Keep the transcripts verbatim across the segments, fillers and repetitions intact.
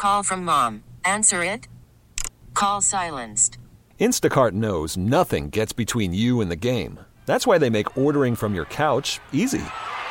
Call from mom. Answer it. Call silenced. Instacart knows nothing gets between you and the game. That's why they make ordering from your couch easy.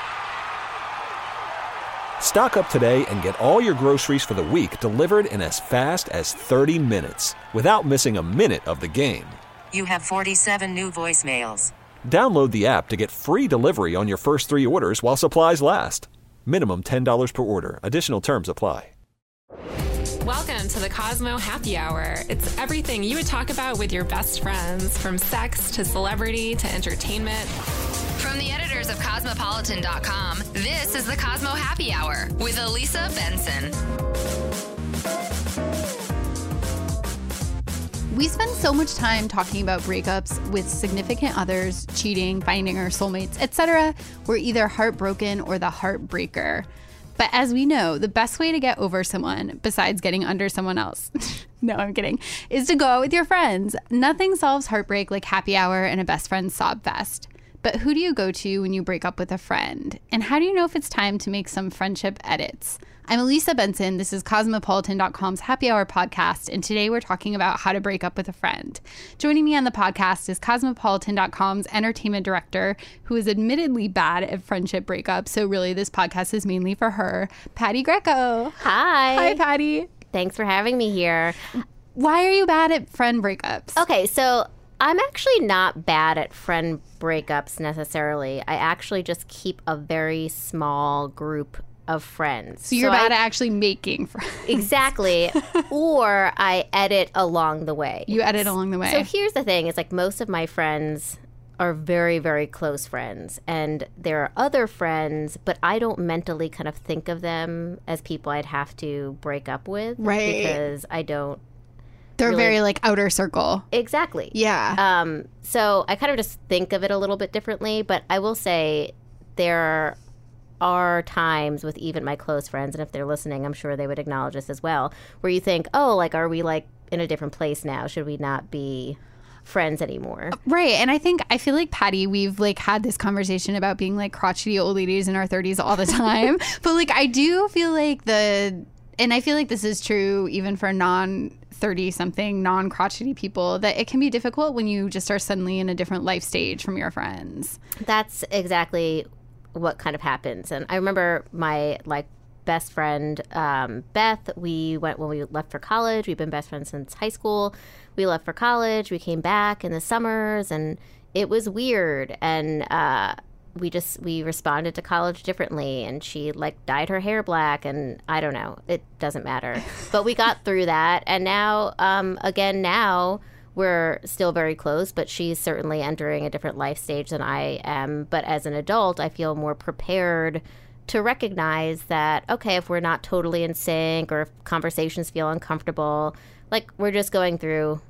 Stock up today and get all your groceries for the week delivered in as fast as thirty minutes without missing a minute of the game. You have forty-seven new voicemails. Download the app to get free delivery on your first three orders while supplies last. Minimum ten dollars per order. Additional terms apply. Welcome to the Cosmo Happy Hour. It's everything you would talk about with your best friends, from sex to celebrity to entertainment. From the editors of Cosmopolitan dot com, this is the Cosmo Happy Hour with Elisa Benson. We spend so much time talking about breakups with significant others, cheating, finding our soulmates, et cetera. We're either heartbroken or the heartbreaker. But as we know, the best way to get over someone, besides getting under someone else, no, I'm kidding, is to go out with your friends. Nothing solves heartbreak like happy hour and a best friend sob fest. But who do you go to when you break up with a friend? And how do you know if it's time to make some friendship edits? I'm Elisa Benson. This is Cosmopolitan dot com's Happy Hour podcast, and today we're talking about how to break up with a friend. Joining me on the podcast is Cosmopolitan dot com's entertainment director, who is admittedly bad at friendship breakups, so really this podcast is mainly for her, Patty Greco. Hi. Hi, Patty. Thanks for having me here. Why are you bad at friend breakups? Okay, so I'm actually not bad at friend breakups necessarily. I actually just keep a very small group of friends. So you're so bad I, at actually making friends. Exactly. Or I edit along the way. You edit along the way. So here's the thing. It's like most of my friends are very, very close friends. And there are other friends, but I don't mentally kind of think of them as people I'd have to break up with. Right. Because I don't. They're really, very like outer circle. Exactly. Yeah. Um, so I kind of just think of it a little bit differently. But I will say there are times with even my close friends, and if they're listening, I'm sure they would acknowledge this as well, where you think, oh, like, are we like in a different place now? Should we not be friends anymore? Right. And I think, I feel like, Patty, we've like had this conversation about being like crotchety old ladies in our thirties all the time. But like, I do feel like the, and I feel like this is true even for non thirty something non crotchety people, that it can be difficult when you just are suddenly in a different life stage from your friends. That's exactly what kind of happens. And I remember my like best friend, um, Beth, we went when we left for college. We've been best friends since high school. We left for college. We came back in the summers, and it was weird. And uh, we just, we responded to college differently. And she like dyed her hair black, and I don't know, it doesn't matter. But we got through that. And now, um, again, now we're still very close, but she's certainly entering a different life stage than I am. But as an adult, I feel more prepared to recognize that, okay, if we're not totally in sync or if conversations feel uncomfortable, like we're just going through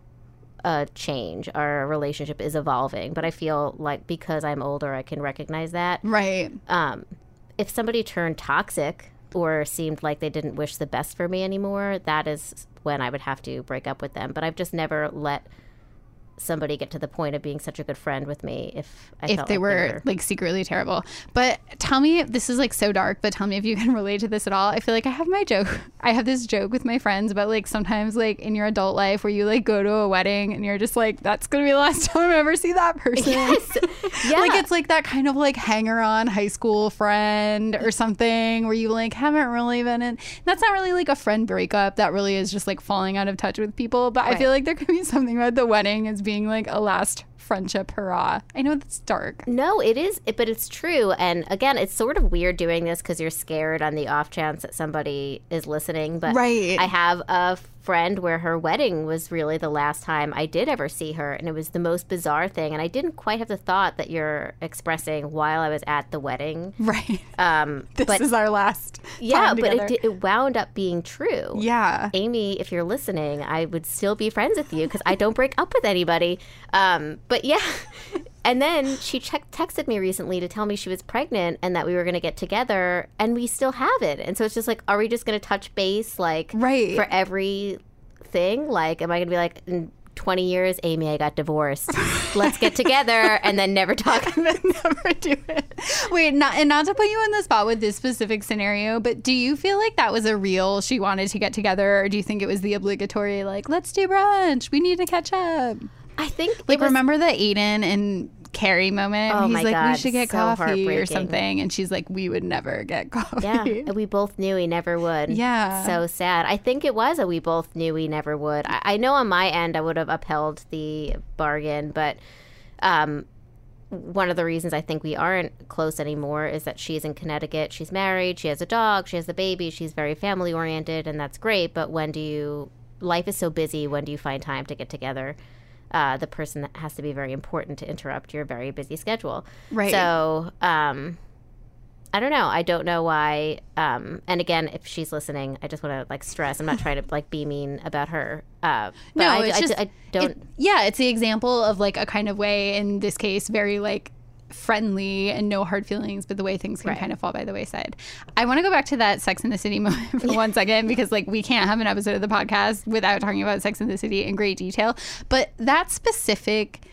a change. Our relationship is evolving. But I feel like because I'm older, I can recognize that. Right. Um, if somebody turned toxic or seemed like they didn't wish the best for me anymore, that is when I would have to break up with them. But I've just never let somebody get to the point of being such a good friend with me if I if felt they, like were, they were like secretly terrible. But tell me, this is like so dark, but tell me if you can relate to this at all. I feel like I have my joke. I have this joke with my friends about like sometimes like in your adult life where you like go to a wedding and you're just like, that's going to be the last time I ever see that person. Yes. Yeah. Like it's like that kind of like hanger on high school friend or something where you like haven't really been in. That's not really like a friend breakup. That really is just like falling out of touch with people. But Right. I feel like there could be something about the wedding as being like a last friendship hurrah. I know that's dark. No, it is, but it's true. And again, it's sort of weird doing this because you're scared on the off chance that somebody is listening. But Right. I have a friend where her wedding was really the last time I did ever see her. And it was the most bizarre thing. And I didn't quite have the thought that you're expressing while I was at the wedding. Right. Um, This but, is our last yeah, time but together. it, di- it wound up being true. Yeah. Amy, if you're listening, I would still be friends with you because I don't break up with anybody. Um, but yeah. And then she check- texted me recently to tell me she was pregnant and that we were going to get together, and we still have it. And so it's just like, are we just going to touch base like Right. for every thing? Like, am I going to be like, twenty years, Amy, I got divorced. Let's get together, and then never talk. And then never do it. Wait, not, and not to put you on the spot with this specific scenario, but do you feel like that was a real she wanted to get together, or do you think it was the obligatory, like, let's do brunch, we need to catch up? I think Like, it was, remember the Aiden and Carrie moment? Oh He's my like, God, we should get so coffee or heartbreaking. something. And she's like, we would never get coffee. Yeah, and we both knew he never would. Yeah. So sad. I think it was a we both knew he never would. I, I know on my end I would have upheld the bargain, but um, one of the reasons I think we aren't close anymore is that she's in Connecticut. She's married. She has a dog. She has a baby. She's very family oriented, and that's great. But when do you, life is so busy, when do you find time to get together? Uh, the person that has to be very important to interrupt your very busy schedule. Right. So, um, I don't know. I don't know why. Um, and again, if she's listening, I just want to like stress. I'm not trying to like be mean about her. Uh, but No, I, it's I, just, I don't. it- yeah, it's the example of like a kind of way, in this case, very like friendly and no hard feelings, but the way things can Right. kind of fall by the wayside. I want to go back to that Sex and the City moment for one second, because like we can't have an episode of the podcast without talking about Sex and the City in great detail. But that specific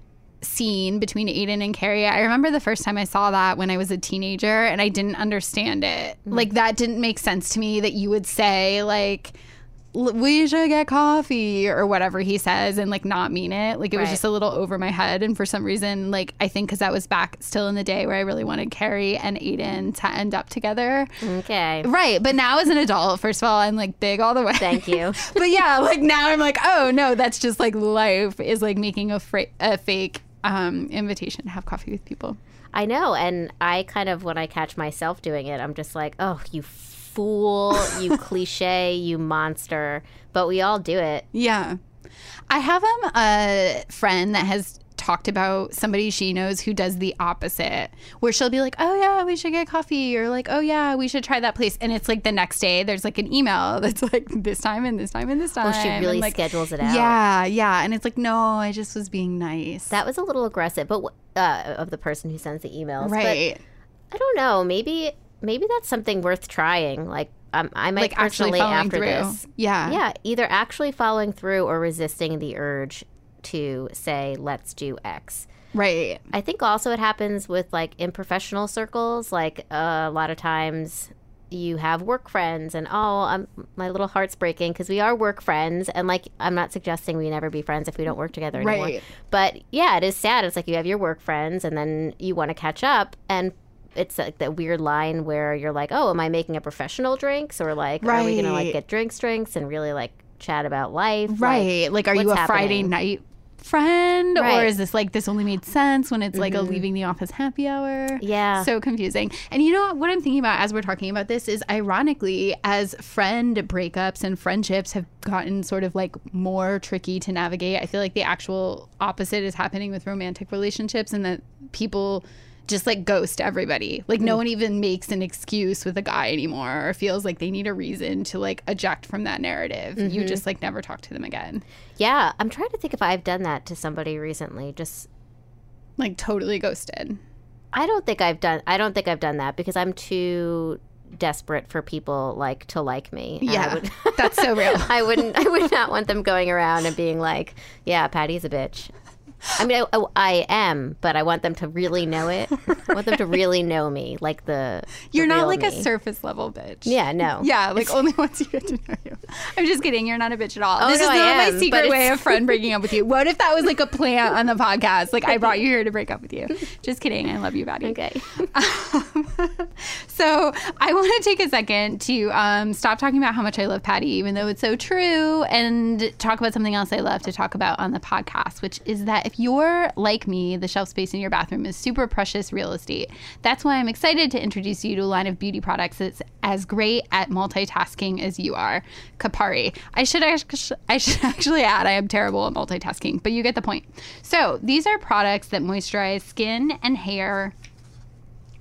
scene between Aiden and Carrie, I remember the first time I saw that when I was a teenager, and I didn't understand it. Mm-hmm. Like, that didn't make sense to me, that you would say like, "L- we should get coffee," or whatever he says, and like not mean it. Like, it was Right. just a little over my head. And for some reason, like, I think because that was back still in the day where I really wanted Carrie and Aiden to end up together. Okay. Right. But now as an adult, first of all, I'm like big all the way. Thank you. But yeah, like now I'm like, oh no, that's just like life is like making a, fra- a fake um, invitation to have coffee with people. I know. And I kind of, when I catch myself doing it, I'm just like, oh, you fool, you cliche, you monster. But we all do it. Yeah. I have um, a friend that has talked about somebody she knows who does the opposite, where she'll be like, oh yeah, we should get coffee, or like, oh yeah, we should try that place, and it's like the next day there's like an email that's like this time and this time and this time. Well, she really and, like, schedules it out. Yeah, yeah. And it's like, no, I just was being nice. That was a little aggressive, but uh, of the person who sends the emails. Right. But I don't know. Maybe maybe that's something worth trying. Like um, I might Like actually personally following after through. this. Yeah. Yeah, either actually following through or resisting the urge to say, let's do X. Right. I think also it happens with like in professional circles. Like uh, a lot of times you have work friends, and oh, I'm, my little heart's breaking because we are work friends. And like, I'm not suggesting we never be friends if we don't work together anymore. Right. But yeah, it is sad. It's like you have your work friends, and then you want to catch up, and it's like that weird line where you're like, oh, am I making a professional drinks, or like, are we gonna like Right. get drinks, drinks, and really like chat about life? Right. Like, are you a what's Friday happening? night friend, or Right. is this like this only made sense when it's like a leaving the office happy hour? Yeah. So confusing. And you know what, what I'm thinking about as we're talking about this is, ironically, as friend breakups and friendships have gotten sort of like more tricky to navigate, I feel like the actual opposite is happening with romantic relationships, and that people just like ghost everybody. Like no one even makes an excuse with a guy anymore, or feels like they need a reason to like eject from that narrative. You just like never talk to them again. Yeah, I'm trying to think if I've done that to somebody recently. Just Like totally ghosted. I don't think I've done. I don't think I've done that because I'm too desperate for people like to like me. And I Yeah, would, that's so real. I wouldn't. I would not want them going around and being like, "Yeah, Patty's a bitch." I mean, I, I am, but I want them to really know it. I want them to really know me, like the. the You're not real like a me. surface level bitch. Yeah, no. Yeah, like only once you get to know you. I'm just kidding. You're not a bitch at all. Oh, this no, is I not am, my but secret way it's- of friend breaking up with you. What if that was like a plant on the podcast? Like, I brought you here to break up with you. Just kidding. I love you, Patty. Okay. So I want to take a second to um, stop talking about how much I love Patty, even though it's so true, and talk about something else I love to talk about on the podcast, which is that if you're like me, the shelf space in your bathroom is super precious real estate. That's why I'm excited to introduce you to a line of beauty products that's as great at multitasking as you are. Kapari. I should actually, I should actually add I am terrible at multitasking, but you get the point. So these are products that moisturize skin and hair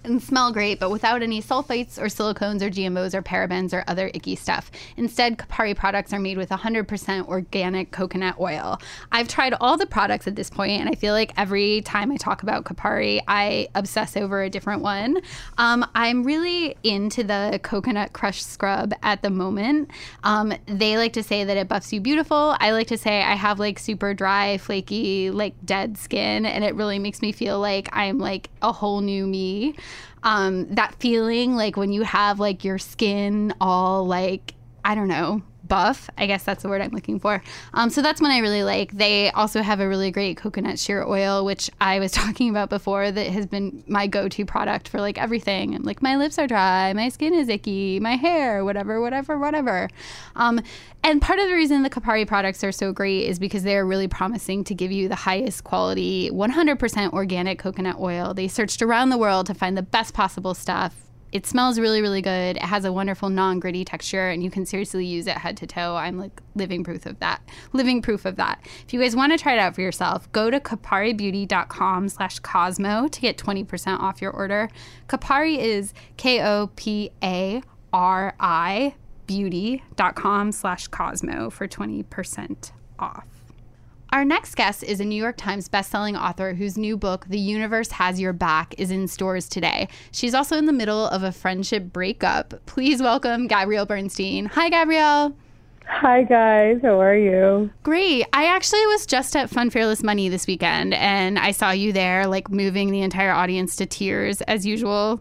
and smell great, but without any sulfates or silicones or G M Os or parabens or other icky stuff. Instead, Kopari products are made with one hundred percent organic coconut oil. I've tried all the products at this point, and I feel like every time I talk about Kopari, I obsess over a different one. Um, I'm really into the coconut crush scrub at the moment. Um, they like to say that it buffs you beautiful. I like to say I have like super dry, flaky, like dead skin, and it really makes me feel like I'm like a whole new me. Um, that feeling like when you have like your skin all like, I don't know, buff. I guess that's the word I'm looking for. Um, so that's one I really like. They also have a really great coconut shear oil, which I was talking about before, that has been my go-to product for like everything. Like my lips are dry, my skin is icky, my hair, whatever, whatever, whatever. Um, and part of the reason the Kopari products are so great is because they're really promising to give you the highest quality, one hundred percent organic coconut oil. They searched around the world to find the best possible stuff. It smells really, really good. It has a wonderful non-gritty texture, and you can seriously use it head to toe. I'm like living proof of that. Living proof of that. If you guys want to try it out for yourself, go to koparibeauty.com slash Cosmo to get twenty percent off your order. Kopari is K O P A R I beauty.com slash Cosmo for twenty percent off. Our next guest is a New York Times bestselling author whose new book, The Universe Has Your Back, is in stores today. She's also in the middle of a friendship breakup. Please welcome Gabrielle Bernstein. Hi, Gabrielle. Hi, guys. How are you? Great. I actually was just at Fun Fearless Money this weekend, and I saw you there, like, moving the entire audience to tears, as usual.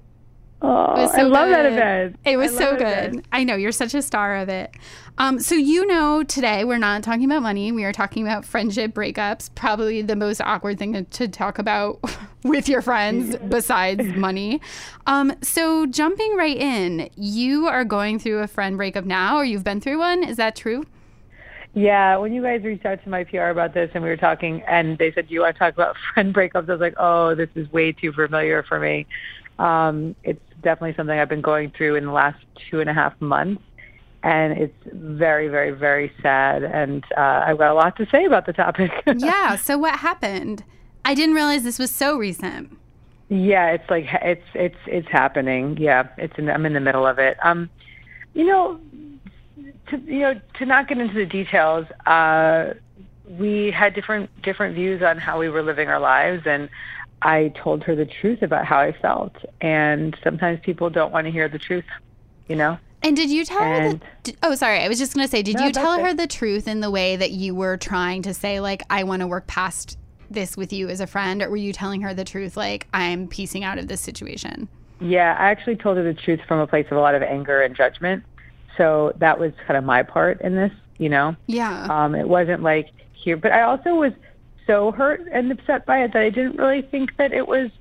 Oh, so I love good. that event. It was I so good. Event. I know. You're such a star of it. Um, so, you know, today we're not talking about money. We are talking about friendship breakups, probably the most awkward thing to, to talk about with your friends besides money. Um, so jumping right in, you are going through a friend breakup now, or you've been through one. Is that true? Yeah. When you guys reached out to my P R about this and we were talking and they said, do you want to talk about friend breakups? I was like, oh, this is way too familiar for me. Um, it's definitely something I've been going through in the last two and a half months. And it's very, very, very sad. And uh, I've got a lot to say about the topic. Yeah. So what happened? I didn't realize this was so recent. Yeah, it's like it's it's it's happening. Yeah, it's in, I'm in the middle of it. Um, you know, to you know to not get into the details. Uh, we had different different views on how we were living our lives, and I told her the truth about how I felt. And sometimes people don't want to hear the truth, you know. And did you tell and, her the, oh, sorry, I was just going to say, did no, you tell her it. the truth in the way that you were trying to say, like, I want to work past this with you as a friend? Or were you telling her the truth, like, I'm piecing out of this situation? Yeah, I actually told her the truth from a place of a lot of anger and judgment. So that was kind of my part in this, you know? Yeah. Um, it wasn't like here, but I also was so hurt and upset by it that I didn't really think that it was,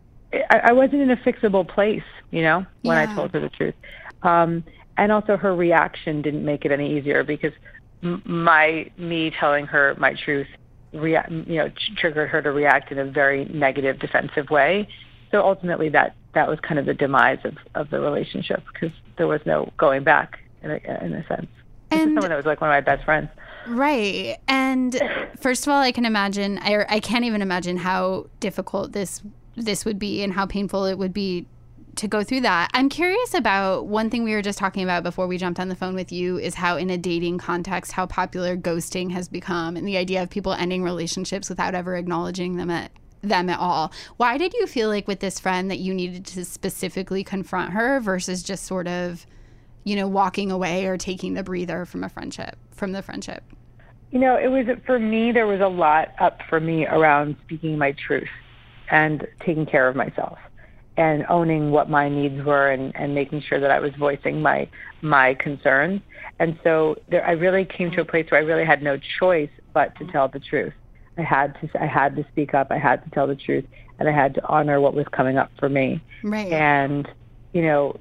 I, I wasn't in a fixable place, you know, when yeah. I told her the truth. Um, and also her reaction didn't make it any easier because m- my, me telling her my truth, rea- you know, tr- triggered her to react in a very negative, defensive way. So ultimately that, that was kind of the demise of, of the relationship because there was no going back in a, in a sense. This is someone that was like one of my best friends. Right. And first of all, I can imagine, I, I can't even imagine how difficult this, this would be and how painful it would be to go through that. I'm curious about one thing we were just talking about before we jumped on the phone with you is how in a dating context, how popular ghosting has become and the idea of people ending relationships without ever acknowledging them at them at all. Why did you feel like with this friend that you needed to specifically confront her versus just sort of, you know, walking away or taking the breather from a friendship, from the friendship? You know, it was, for me, there was a lot up for me around speaking my truth and taking care of myself and owning what my needs were and, and making sure that I was voicing my my concerns. And so there, I really came to a place where I really had no choice but to tell the truth. I had to I had to speak up. I had to tell the truth, and I had to honor what was coming up for me. Right. And, you know,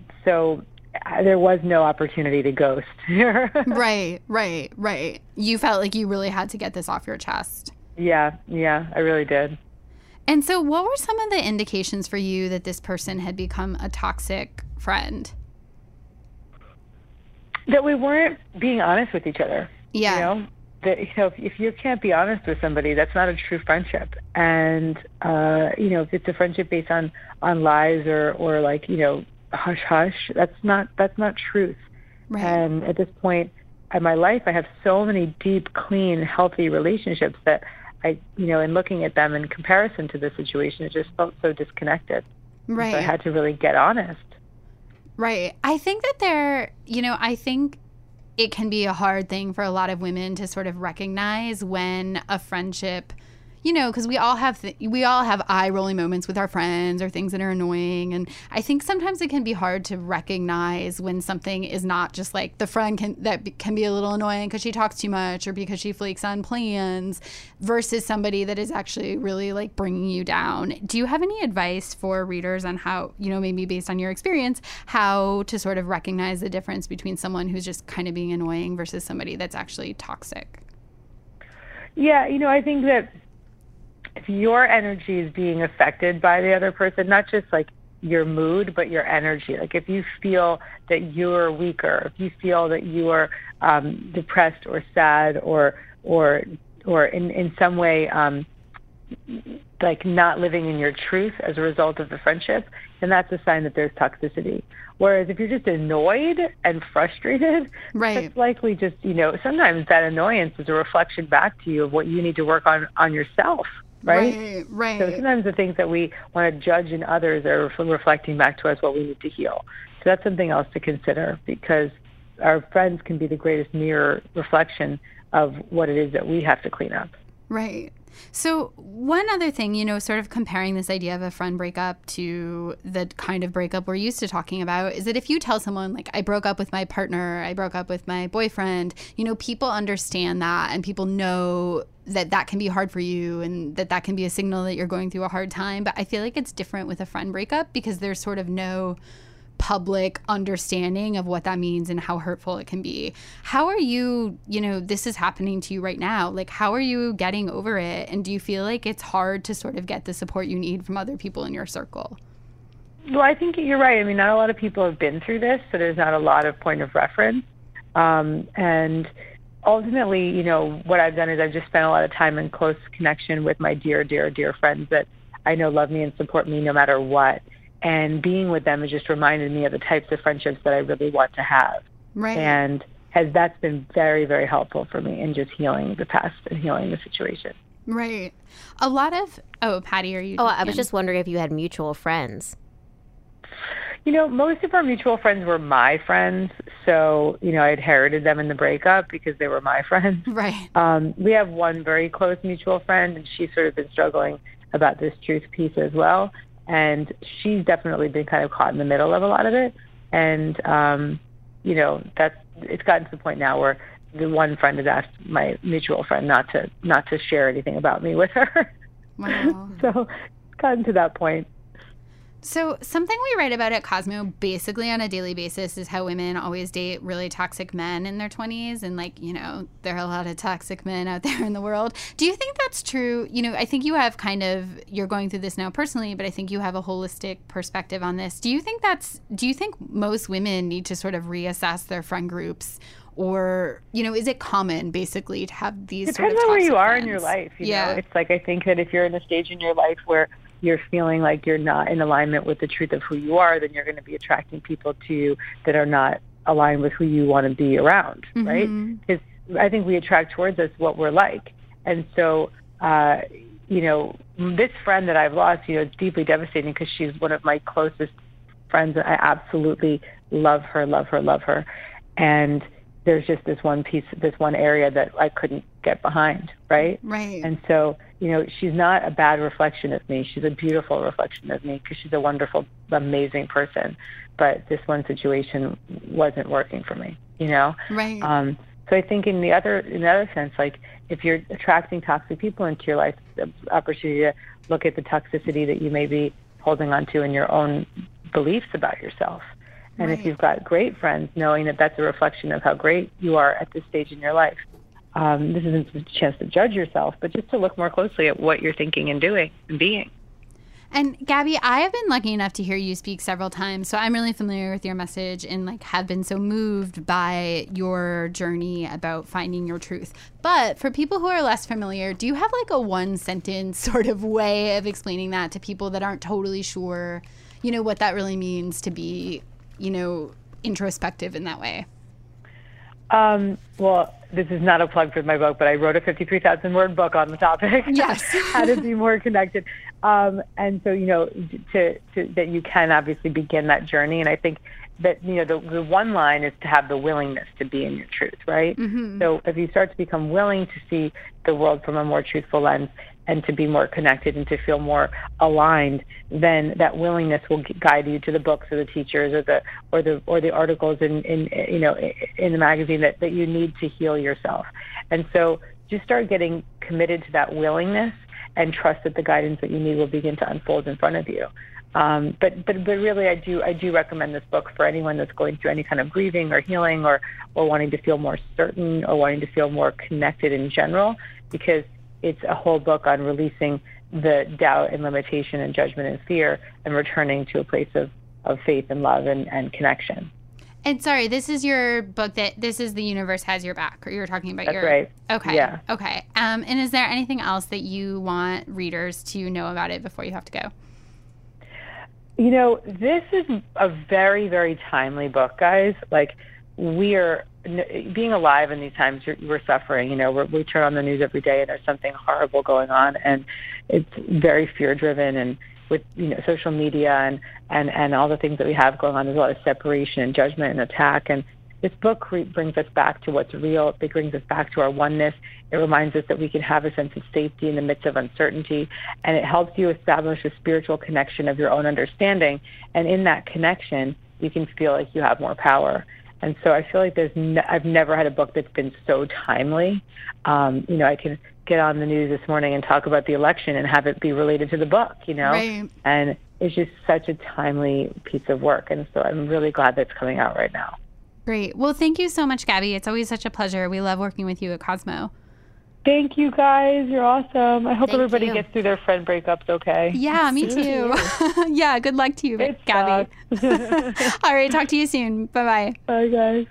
so there was no opportunity to ghost. Right, right, right. You felt like you really had to get this off your chest. Yeah, yeah, I really did. And so what were some of the indications for you that this person had become a toxic friend? That we weren't being honest with each other. Yeah. You know? that, you know, if, if you can't be honest with somebody, that's not a true friendship. And, uh, you know, if it's a friendship based on, on lies or, or like, you know, hush hush, that's not, that's not truth. Right. And at this point in my life, I have so many deep, clean, healthy relationships that I, you know, in looking at them in comparison to the situation, it just felt so disconnected. Right. So I had to really get honest. Right. I think that there, you know, I think it can be a hard thing for a lot of women to sort of recognize when a friendship, you know, because we all have th- we all have eye-rolling moments with our friends or things that are annoying. And I think sometimes it can be hard to recognize when something is not just like the friend can that be, can be a little annoying because she talks too much or because she flakes on plans versus somebody that is actually really like bringing you down. Do you have any advice for readers on how, you know, maybe based on your experience, how to sort of recognize the difference between someone who's just kind of being annoying versus somebody that's actually toxic? Yeah, you know, I think that if your energy is being affected by the other person, not just like your mood, but your energy, like if you feel that you're weaker, if you feel that you are um, depressed or sad or or or in, in some way um, like not living in your truth as a result of the friendship, then that's a sign that there's toxicity. Whereas if you're just annoyed and frustrated, right. it's likely just, you know, sometimes that annoyance is a reflection back to you of what you need to work on on yourself. Right? Right, right. So sometimes the things that we want to judge in others are reflecting back to us what we need to heal. So that's something else to consider, because our friends can be the greatest mirror reflection of what it is that we have to clean up. Right. So one other thing, you know, sort of comparing this idea of a friend breakup to the kind of breakup we're used to talking about, is that if you tell someone, like, I broke up with my partner, I broke up with my boyfriend, you know, people understand that and people know that that can be hard for you and that that can be a signal that you're going through a hard time. But I feel like it's different with a friend breakup because there's sort of no public understanding of what that means and how hurtful it can be. How are you, you know, this is happening to you right now. Like, how are you getting over it? And do you feel like it's hard to sort of get the support you need from other people in your circle? Well, I think you're right. I mean, not a lot of people have been through this, so there's not a lot of point of reference. Um, and ultimately, you know, what I've done is I've just spent a lot of time in close connection with my dear, dear, dear friends that I know love me and support me no matter what. And being with them has just reminded me of the types of friendships that I really want to have. Right. And has that's been very, very helpful for me in just healing the past and healing the situation. Right. A lot of, oh, Patty, are you? Oh, I was just wondering if you had mutual friends. You know, most of our mutual friends were my friends. So, you know, I inherited them in the breakup because they were my friends. Right. Um, we have one very close mutual friend, and she's sort of been struggling about this truth piece as well. And she's definitely been kind of caught in the middle of a lot of it. And, um, you know, that's, it's gotten to the point now where the one friend has asked my mutual friend not to, not to share anything about me with her. Wow. So it's gotten to that point. So something we write about at Cosmo basically on a daily basis is how women always date really toxic men in their twenties. And, like, you know, there are a lot of toxic men out there in the world. Do you think that's true? You know, I think you have kind of, you're going through this now personally, but I think you have a holistic perspective on this. Do you think that's, do you think most women need to sort of reassess their friend groups? Or, you know, is it common basically to have these Depends sort of on where you are friends? in your life. You yeah. know, it's like, I think that if you're in a stage in your life where you're feeling like you're not in alignment with the truth of who you are, then you're going to be attracting people to you that are not aligned with who you want to be around, mm-hmm. right? Because I think we attract towards us what we're like. And so, uh, you know, this friend that I've lost, you know, it's deeply devastating because she's one of my closest friends. And I absolutely love her, love her, love her. And there's just this one piece, this one area that I couldn't get behind, right? Right. And so, you know, she's not a bad reflection of me. She's a beautiful reflection of me because she's a wonderful, amazing person. But this one situation wasn't working for me, you know? Right. Um, so I think in the other, in the other sense, like if you're attracting toxic people into your life, the opportunity to look at the toxicity that you may be holding on to in your own beliefs about yourself. And right. if you've got great friends, knowing that that's a reflection of how great you are at this stage in your life. Um, this isn't a chance to judge yourself, but just to look more closely at what you're thinking and doing and being. And Gabby, I have been lucky enough to hear you speak several times, so I'm really familiar with your message and like have been so moved by your journey about finding your truth. But for people who are less familiar, do you have like a one sentence sort of way of explaining that to people that aren't totally sure, you know, what that really means to be, you know, introspective in that way? Um, well, this is not a plug for my book, but I wrote a fifty-three thousand word book on the topic. Yes. How to be more connected. Um, and so, you know, to, to, that you can obviously begin that journey. And I think that, you know, the, the one line is to have the willingness to be in your truth, right? Mm-hmm. So if you start to become willing to see the world from a more truthful lens and to be more connected and to feel more aligned, then that willingness will guide you to the books or the teachers or the or the or the articles in, in you know in the magazine that, that you need to heal yourself. And so just start getting committed to that willingness and trust that the guidance that you need will begin to unfold in front of you. Um, but, but but really, I do I do recommend this book for anyone that's going through any kind of grieving or healing or, or wanting to feel more certain or wanting to feel more connected in general, because it's a whole book on releasing the doubt and limitation and judgment and fear and returning to a place of, of faith and love and, and connection. And sorry, this is your book that this is The Universe Has Your Back, or you were talking about That's your... right. Okay. Yeah. Okay. Um, and is there anything else that you want readers to know about it before you have to go? You know, this is a very, very timely book, guys. Like, we are, being alive in these times, we're suffering. You know, we're, we turn on the news every day and there's something horrible going on, and it's very fear-driven, and with, you know, social media and, and, and all the things that we have going on, there's a lot of separation and judgment and attack. And this book brings us back to what's real. It brings us back to our oneness. It reminds us that we can have a sense of safety in the midst of uncertainty, and it helps you establish a spiritual connection of your own understanding. And in that connection, you can feel like you have more power. And so I feel like there's no, I've never had a book that's been so timely. Um, you know, I can get on the news this morning and talk about the election and have it be related to the book, you know, right. And it's just such a timely piece of work. And so I'm really glad that it's coming out right now. Great. Well, thank you so much, Gabby. It's always such a pleasure. We love working with you at Cosmo. Thank you, guys. You're awesome. I hope Thank everybody you. gets through their friend breakups okay. Yeah, me too. Yeah, good luck to you, It Gabby. All right, talk to you soon. Bye-bye. Bye, guys.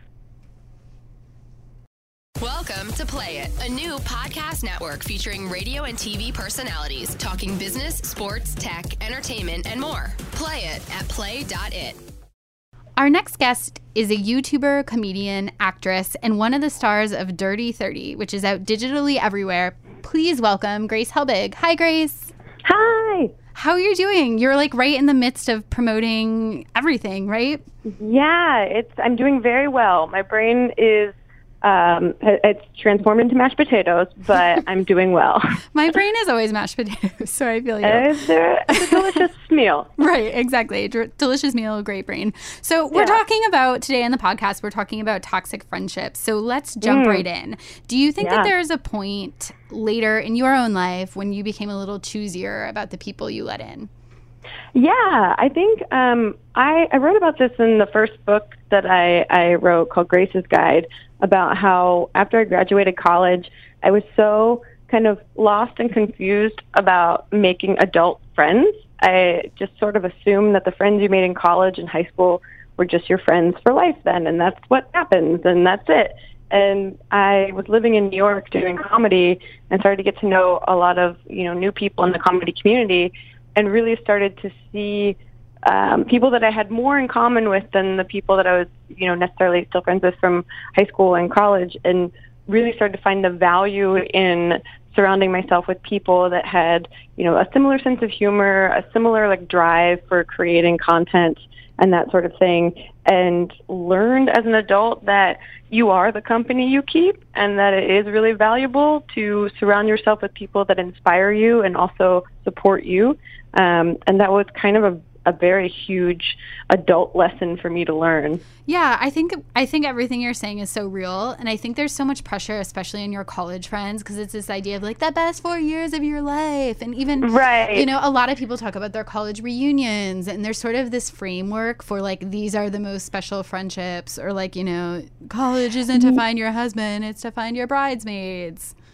Welcome to Play It, a new podcast network featuring radio and T V personalities talking business, sports, tech, entertainment, and more. Play it at play dot it. Our next guest is a YouTuber, comedian, actress, and one of the stars of Dirty thirty, which is out digitally everywhere. Please welcome Grace Helbig. Hi, Grace. Hi. How are you doing? You're like right in the midst of promoting everything, right? Yeah, it's. I'm doing very well. My brain is Um, it's transformed into mashed potatoes, but I'm doing well. My brain is always mashed potatoes, so I feel you. It's a, it's a delicious meal. Right, exactly. D- delicious meal, great brain. So we're Yeah. talking about, today on the podcast, we're talking about toxic friendships. So let's jump Mm. right in. Do you think Yeah. that there's a point later in your own life when you became a little choosier about the people you let in? Yeah, I think um, I, I wrote about this in the first book that I, I wrote called Grace's Guide, about how after I graduated college, I was so kind of lost and confused about making adult friends. I just sort of assumed that the friends you made in college and high school were just your friends for life then, and that's what happens, and that's it. And I was living in New York doing comedy and started to get to know a lot of, you know, new people in the comedy community, and really started to see um, people that I had more in common with than the people that I was, you know, necessarily still friends with from high school and college, and really started to find the value in surrounding myself with people that had, you know, a similar sense of humor, a similar like drive for creating content and that sort of thing, and learned as an adult that you are the company you keep, and that it is really valuable to surround yourself with people that inspire you and also support you. Um, and that was kind of a, a very huge adult lesson for me to learn. Yeah, I think I think everything you're saying is so real, and I think there's so much pressure, especially in your college friends, because it's this idea of like the best four years of your life, and even Right. you know, a lot of people talk about their college reunions, and there's sort of this framework for like these are the most special friendships, or like, you know, college isn't to find your husband, it's to find your bridesmaids.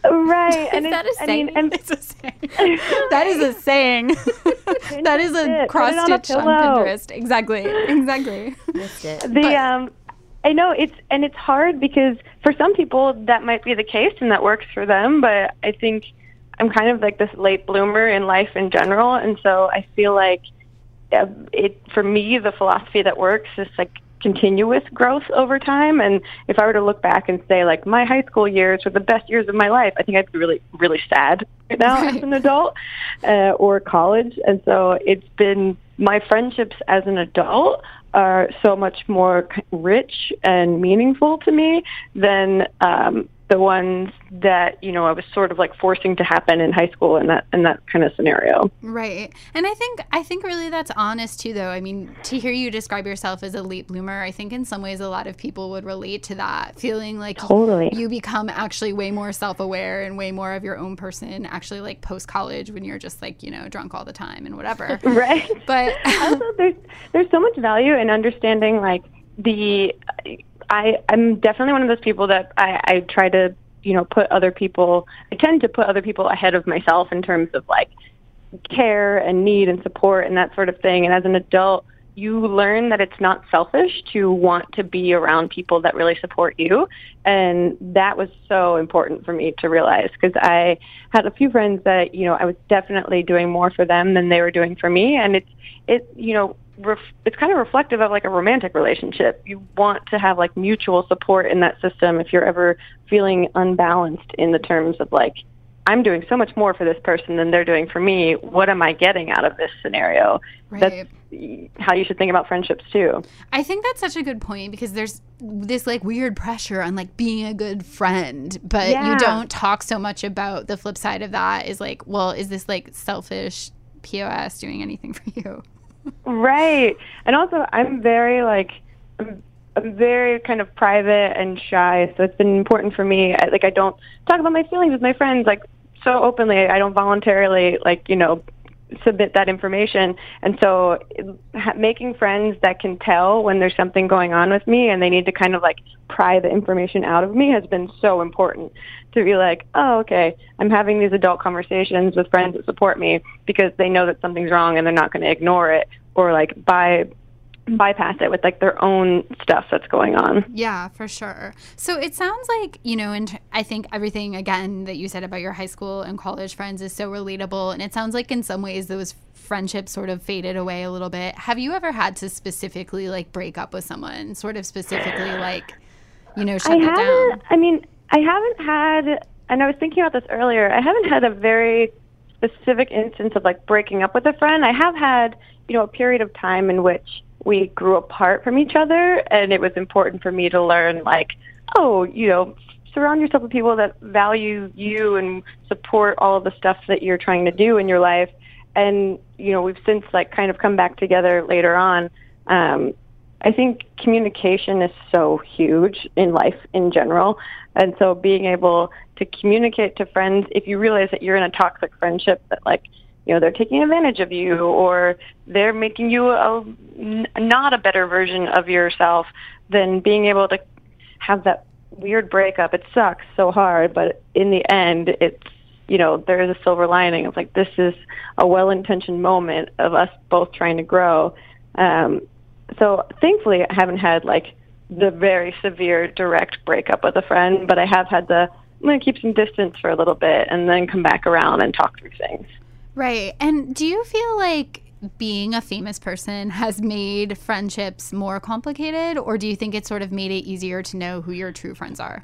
Right. Is that a I saying? mean, and It's a saying. That is a saying. That is a it. cross Put it on a stitch on, pillow. Pinterest. Exactly. Exactly. Missed it. The But- um, I know it's and it's hard because for some people that might be the case and that works for them, but I think I'm kind of like this late bloomer in life in general, and so I feel like uh, it for me the philosophy that works is like continuous growth over time. And if I were to look back and say like my high school years were the best years of my life, I think I'd be really really sad right now Right. as an adult uh, or college. And so it's been my friendships as an adult are so much more rich and meaningful to me than um, the ones that, you know, I was sort of like forcing to happen in high school in that in that kind of scenario. Right. And I think I think really that's honest too though. I mean, to hear you describe yourself as a late bloomer, I think in some ways a lot of people would relate to that, feeling like Totally. you become actually way more self-aware and way more of your own person actually like post-college when you're just like, you know, drunk all the time and whatever. Right. But Also, there's there's so much value in understanding like the I I'm definitely one of those people that I, I try to, you know, put other people I tend to put other people ahead of myself in terms of like care and need and support and that sort of thing. And as an adult, you learn that it's not selfish to want to be around people that really support you. And that was so important for me to realize because I had a few friends that, you know, I was definitely doing more for them than they were doing for me. And it's, it, you know, ref- it's kind of reflective of like a romantic relationship. You want to have like mutual support in that system if you're ever feeling unbalanced in the terms of like, I'm doing so much more for this person than they're doing for me. What am I getting out of this scenario? Right. That's how you should think about friendships too. I think that's such a good point because there's this like weird pressure on like being a good friend, but Yeah. you don't talk so much about the flip side of that is like, well, is this like selfish P O S doing anything for you? Right. And also I'm very like, I'm, I'm very kind of private and shy. So it's been important for me. I, like I don't talk about my feelings with my friends like so openly. I don't voluntarily like, you know, submit that information. And so ha- making friends that can tell when there's something going on with me and they need to kind of like pry the information out of me has been so important to be like, oh, okay, I'm having these adult conversations with friends that support me because they know that something's wrong and they're not going to ignore it or like by bypass it with like their own stuff that's going on. Yeah, for sure. So it sounds like, you know, and I think everything again that you said about your high school and college friends is so relatable. And it sounds like in some ways those friendships sort of faded away a little bit. Have you ever had to specifically like break up with someone, sort of specifically like, you know, shut I it haven't, down? I mean, I haven't had, and I was thinking about this earlier, I haven't had a very specific instance of like breaking up with a friend. I have had, you know, a period of time in which we grew apart from each other, and it was important for me to learn, like, oh, you know, surround yourself with people that value you and support all of the stuff that you're trying to do in your life. And, you know, we've since, like, kind of come back together later on. Um, I think communication is so huge in life in general. And so being able to communicate to friends, if you realize that you're in a toxic friendship that, like, you know, they're taking advantage of you or they're making you a, not a better version of yourself, then being able to have that weird breakup, it sucks so hard, but in the end, it's, you know, there is a silver lining of like, this is a well-intentioned moment of us both trying to grow. Um, so thankfully, I haven't had like the very severe direct breakup with a friend, but I have had the, I'm going to keep some distance for a little bit and then come back around and talk through things. Right. And do you feel like being a famous person has made friendships more complicated, or do you think it's sort of made it easier to know who your true friends are?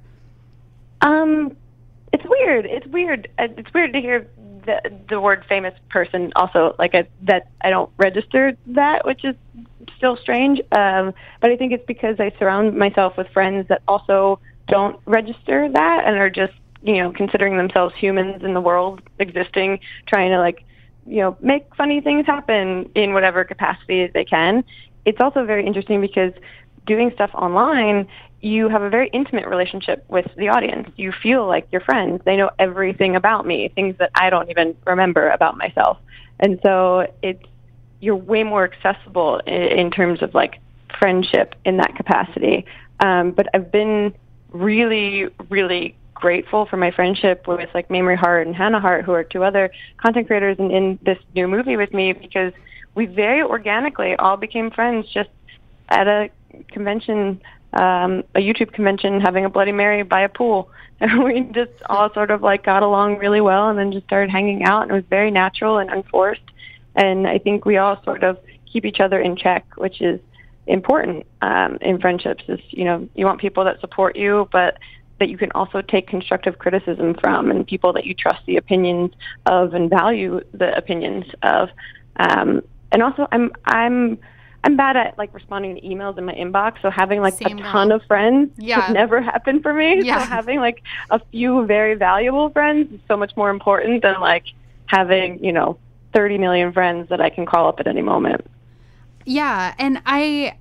Um, it's weird. It's weird. It's weird to hear the the word famous person also, like a, that I don't register that, which is still strange. Um, but I think it's because I surround myself with friends that also don't register that and are just, you know, considering themselves humans in the world existing, trying to like, you know, make funny things happen in whatever capacity they can. It's also very interesting because doing stuff online, you have a very intimate relationship with the audience. You feel like your friends. They know everything about me, things that I don't even remember about myself. And so it's, you're way more accessible in, in terms of like friendship in that capacity. Um, but I've been really, really grateful for my friendship with like Mamrie Hart and Hannah Hart, who are two other content creators in, in this new movie with me, because we very organically all became friends just at a convention, um, a YouTube convention, having a Bloody Mary by a pool. And we just all sort of like got along really well and then just started hanging out, and it was very natural and unforced. And I think we all sort of keep each other in check, which is important um, in friendships. Is, you know, you want people that support you, but that you can also take constructive criticism from, and people that you trust the opinions of and value the opinions of. Um, and also, I'm I'm I'm bad at like responding to emails in my inbox. So having like Same a ton girl. of friends yeah. has never happened for me. Yeah. So having like a few very valuable friends is so much more important than like having, you know, thirty million friends that I can call up at any moment. Yeah, and I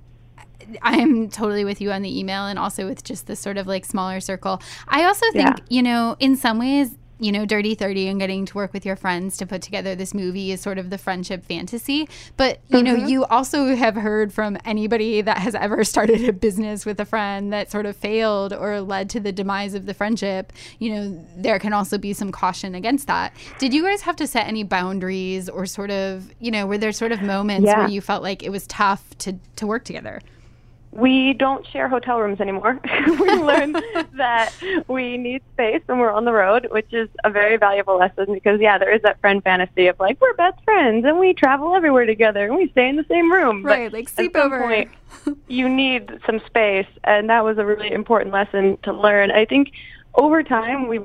I'm totally with you on the email, and also with just this sort of like smaller circle. I also think, yeah. you know, in some ways, you know, Dirty thirty and getting to work with your friends to put together this movie is sort of the friendship fantasy. But, you mm-hmm. know, you also have heard from anybody that has ever started a business with a friend that sort of failed or led to the demise of the friendship. You know, there can also be some caution against that. Did you guys have to set any boundaries, or sort of, you know, were there sort of moments yeah. where you felt like it was tough to, to work together? We don't share hotel rooms anymore. We learned that we need space when we're on the road, which is a very valuable lesson, because, yeah, there is that friend fantasy of, like, we're best friends and we travel everywhere together and we stay in the same room. Right, but like sleepover. At some point, you need some space, and that was a really important lesson to learn. I think over time we've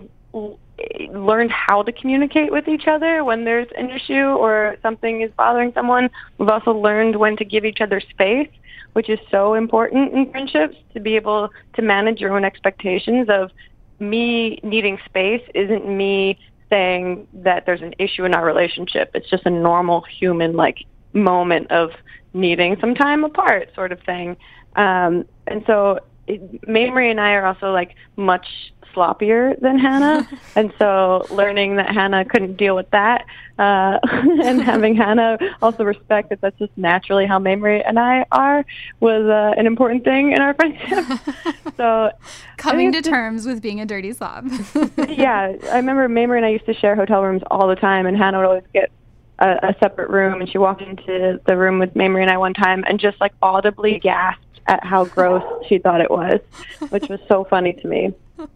learned how to communicate with each other when there's an issue or something is bothering someone. We've also learned when to give each other space, which is so important in friendships, to be able to manage your own expectations of me needing space isn't me saying that there's an issue in our relationship. It's just a normal human, like, moment of needing some time apart sort of thing. Um, and so it, Mamrie and I are also, like, much sloppier than Hannah. And so learning that Hannah couldn't deal with that, uh, and having Hannah also respect that that's just naturally how Mamrie and I are, was uh, an important thing in our friendship. So coming to terms with being a dirty slob. Yeah, I remember Mamrie and I used to share hotel rooms all the time, and Hannah would always get a, a separate room, and she walked into the room with Mamrie and I one time and just like audibly gasped at how gross she thought it was, which was so funny to me.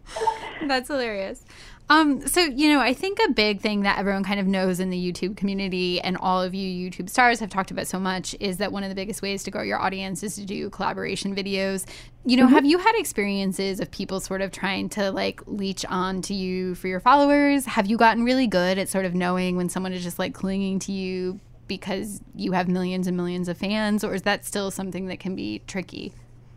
That's hilarious. Um, so, you know, I think a big thing that everyone kind of knows in the YouTube community, and all of you YouTube stars have talked about so much, is that one of the biggest ways to grow your audience is to do collaboration videos. You know, mm-hmm. have you had experiences of people sort of trying to like leech on to you for your followers? Have you gotten really good at sort of knowing when someone is just like clinging to you because you have millions and millions of fans, or is that still something that can be tricky?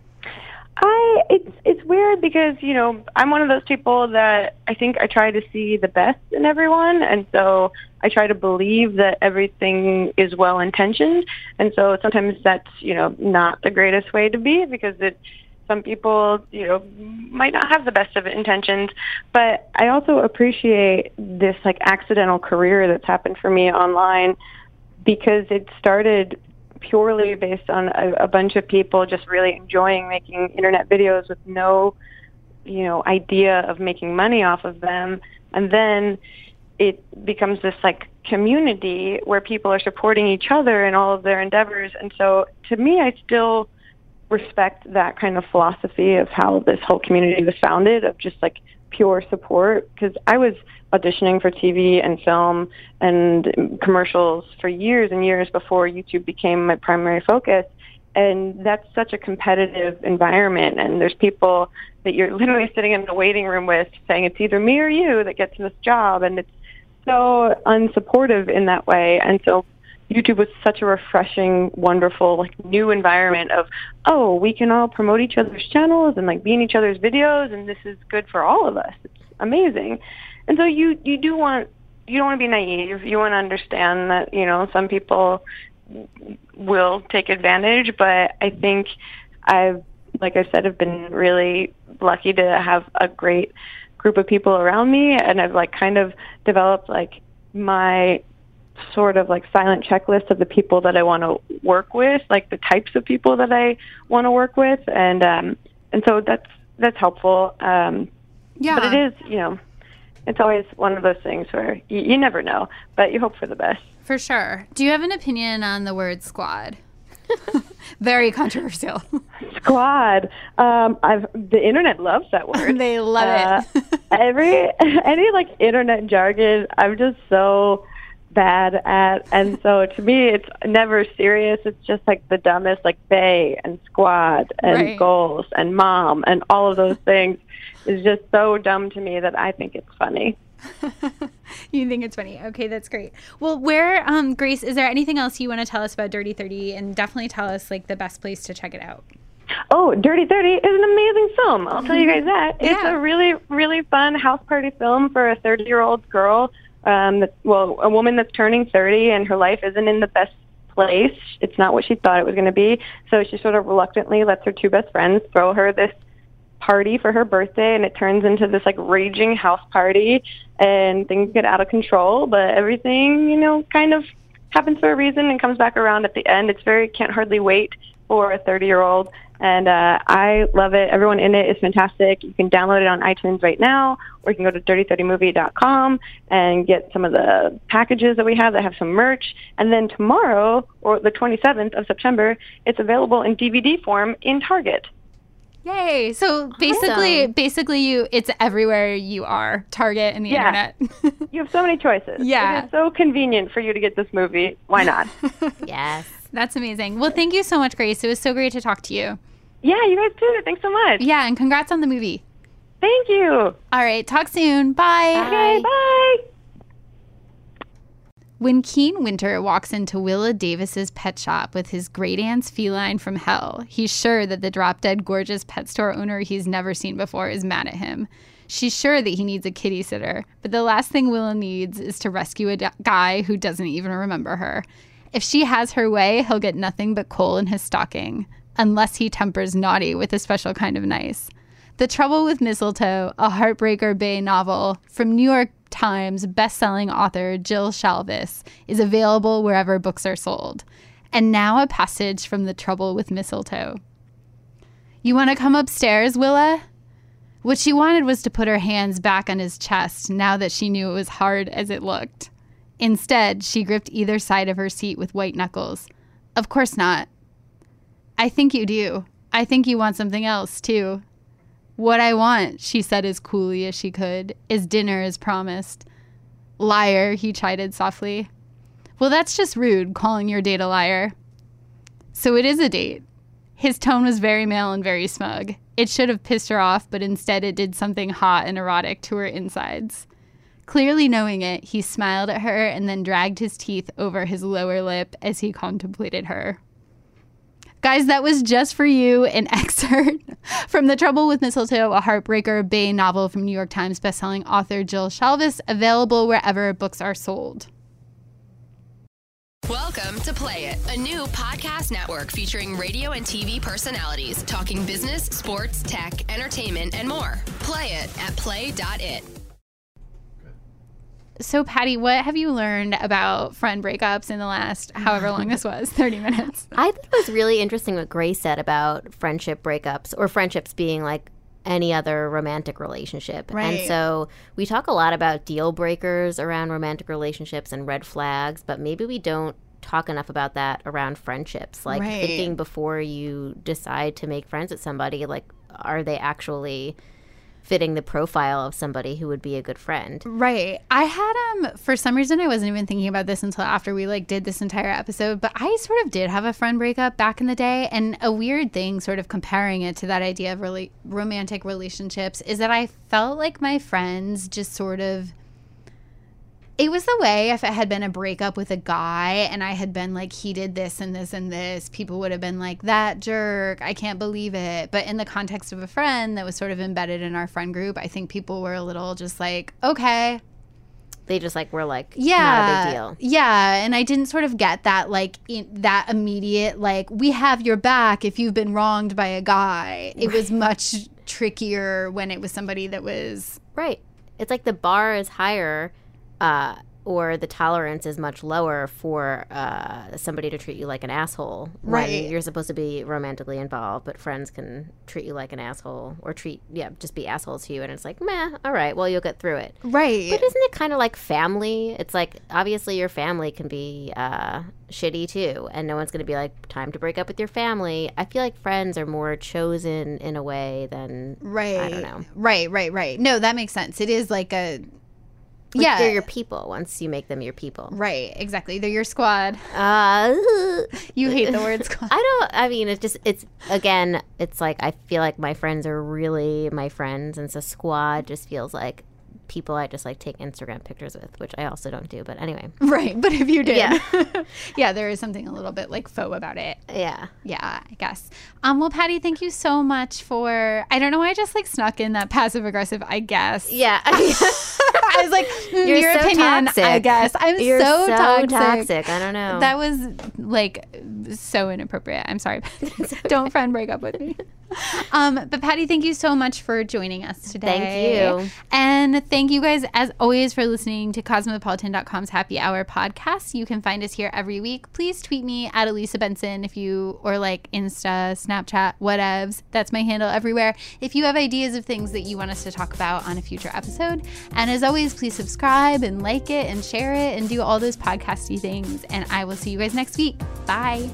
I it's it's weird because, you know, I'm one of those people that I think I try to see the best in everyone, and so I try to believe that everything is well intentioned, and so sometimes that's, you know, not the greatest way to be, because it some people, you know, might not have the best of intentions. But I also appreciate this like accidental career that's happened for me online, because it started purely based on a, a bunch of people just really enjoying making internet videos with no, you know, idea of making money off of them. And then it becomes this like community where people are supporting each other in all of their endeavors. And so to me, I still respect that kind of philosophy of how this whole community was founded, of just like pure support, because I was auditioning for T V and film and commercials for years and years before YouTube became my primary focus. And that's such a competitive environment. And there's people that you're literally sitting in the waiting room with saying it's either me or you that gets this job. And it's so unsupportive in that way. And so YouTube was such a refreshing, wonderful, like new environment of, oh, we can all promote each other's channels and like be in each other's videos, and this is good for all of us. It's amazing. And so you, you do want, you don't want to be naive. You want to understand that, you know, some people will take advantage, but I think I've, like I said, have been really lucky to have a great group of people around me, and I've like kind of developed like my sort of like silent checklist of the people that I want to work with, like the types of people that I want to work with. And, um, and so that's, that's helpful. Um, Yeah. But it is, you know, it's always one of those things where you, you never know, but you hope for the best. For sure. Do you have an opinion on the word squad? Very controversial. Squad. Um, I've the internet loves that word. They love uh, it. every any like internet jargon, I'm just so bad at, and so to me, it's never serious. It's just like the dumbest, like they and squad and Right. goals and mom and all of those things is just so dumb to me that I think it's funny. You think it's funny. Okay, that's great. Well, where, um, Grace, is there anything else you want to tell us about Dirty thirty? And definitely tell us, like, the best place to check it out. Oh, Dirty thirty is an amazing film. I'll tell you guys that. It's Yeah. a really, really fun house party film for a thirty-year-old girl, um, that, well, a woman that's turning thirty and her life isn't in the best place. It's not what she thought it was going to be. So she sort of reluctantly lets her two best friends throw her this party for her birthday, and it turns into this like raging house party, and things get out of control, but everything, you know, kind of happens for a reason and comes back around at the end. It's very Can't Hardly Wait for a thirty-year-old, and uh, I love it. Everyone in it is fantastic. You can download it on iTunes right now, or you can go to dirty thirty movie dot com and get some of the packages that we have that have some merch. And then tomorrow, or the twenty-seventh of September, it's available in D V D form in Target. Yay. So basically, Awesome. basically you, it's everywhere you are, Target and the Yeah. internet. You have so many choices. Yeah. It is so convenient for you to get this movie. Why not? Yes. That's amazing. Well, thank you so much, Grace. It was so great to talk to you. Yeah, you guys too. Thanks so much. Yeah, and congrats on the movie. Thank you. All right, talk soon. Bye. Okay, bye. When Keen Winter walks into Willa Davis's pet shop with his great aunt's feline from hell, he's sure that the drop-dead gorgeous pet store owner he's never seen before is mad at him. She's sure that he needs a kitty sitter, but the last thing Willa needs is to rescue a d- guy who doesn't even remember her. If she has her way, he'll get nothing but coal in his stocking, unless he tempers naughty with a special kind of nice. The Trouble with Mistletoe, a Heartbreaker Bay novel from New York Times best-selling author Jill Shalvis, is available wherever books are sold. And now a passage from The Trouble with Mistletoe. You want to come upstairs, Willa? What she wanted was to put her hands back on his chest now that she knew it was hard as it looked. Instead, she gripped either side of her seat with white knuckles. Of course not. I think you do. I think you want something else, too. What I want, she said as coolly as she could, is dinner as promised. Liar, he chided softly. Well, that's just rude, calling your date a liar. So it is a date. His tone was very male and very smug. It should have pissed her off, but instead it did something hot and erotic to her insides. Clearly knowing it, he smiled at her and then dragged his teeth over his lower lip as he contemplated her. Guys, that was just for you an excerpt from The Trouble with Mistletoe, a Heartbreaker Bay novel from New York Times bestselling author Jill Shalvis, available wherever books are sold. Welcome to Play It, a new podcast network featuring radio and T V personalities talking business, sports, tech, entertainment, and more. Play it at play dot it. So, Patty, what have you learned about friend breakups in the last however long this was, thirty minutes? I thought it was really interesting what Grace said about friendship breakups, or friendships being like any other romantic relationship. Right. And so we talk a lot about deal breakers around romantic relationships and red flags, but maybe we don't talk enough about that around friendships. Like Right. thinking before you decide to make friends with somebody, like, are they actually fitting the profile of somebody who would be a good friend? Right. I had, um, for some reason, I wasn't even thinking about this until after we, like, did this entire episode, but I sort of did have a friend breakup back in the day, and a weird thing, sort of comparing it to that idea of really romantic relationships, is that I felt like my friends just sort of, it was the way if it had been a breakup with a guy and I had been like, he did this and this and this, people would have been like, that jerk, I can't believe it. But in the context of a friend that was sort of embedded in our friend group, I think people were a little just like, okay. They just like were like, Yeah. not a big deal. Yeah. And I didn't sort of get that, like, in, that immediate, like, we have your back if you've been wronged by a guy. It was much trickier when it was somebody that was. Right. It's like the bar is higher uh, or the tolerance is much lower for uh, somebody to treat you like an asshole. When Right. you're supposed to be romantically involved, but friends can treat you like an asshole or treat, yeah, just be assholes to you. And it's like, meh, all right, well, you'll get through it. Right. But isn't it kind of like family? It's like, obviously your family can be uh, shitty too. And no one's going to be like, time to break up with your family. I feel like friends are more chosen in a way than, Right. I don't know. Right, right, right. No, that makes sense. It is like a, Like, yeah. they're your people once you make them your people. Right, exactly. They're your squad. Uh, You hate the word squad. I don't, I mean, it just, it's, again, it's like, I feel like my friends are really my friends. And so squad just feels like people I just like take Instagram pictures with, which I also don't do. But anyway. Right, but if you did. Yeah. Yeah, there is something a little bit like faux about it. Yeah. Yeah, I guess. Um, well, Patty, thank you so much for, I don't know why I just like snuck in that passive aggressive, I guess. Yeah. I was like, mm, You're your so opinion, toxic. I guess. I'm You're so, so toxic. toxic. I don't know. That was like so inappropriate. I'm sorry. Don't friend break up with me. Um, but Patty, thank you so much for joining us today. Thank you. And thank you guys, as always, for listening to Cosmopolitan dot com's Happy Hour podcast. You can find us here every week. Please tweet me at Elisa Benson if you, or like Insta, Snapchat, whatevs. That's my handle everywhere. If you have ideas of things that you want us to talk about on a future episode. And as always, please subscribe and like it and share it and do all those podcasty things. And I will see you guys next week. Bye.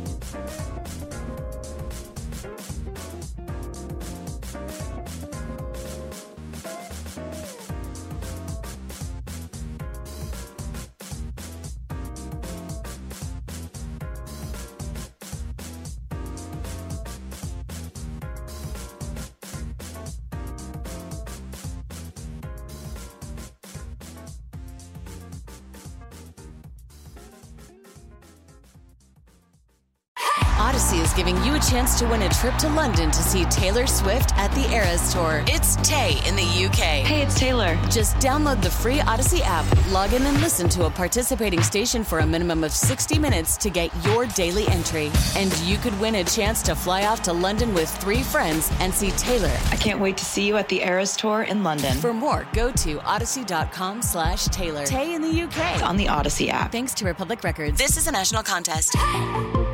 Odyssey is giving you a chance to win a trip to London to see Taylor Swift at the Eras Tour. It's Tay in the U K. Hey, it's Taylor. Just download the free Odyssey app, log in and listen to a participating station for a minimum of sixty minutes to get your daily entry. And you could win a chance to fly off to London with three friends and see Taylor. I can't wait to see you at the Eras Tour in London. For more, go to odyssey.com slash Taylor. Tay in the U K. On the Odyssey app. Thanks to Republic Records. This is a national contest.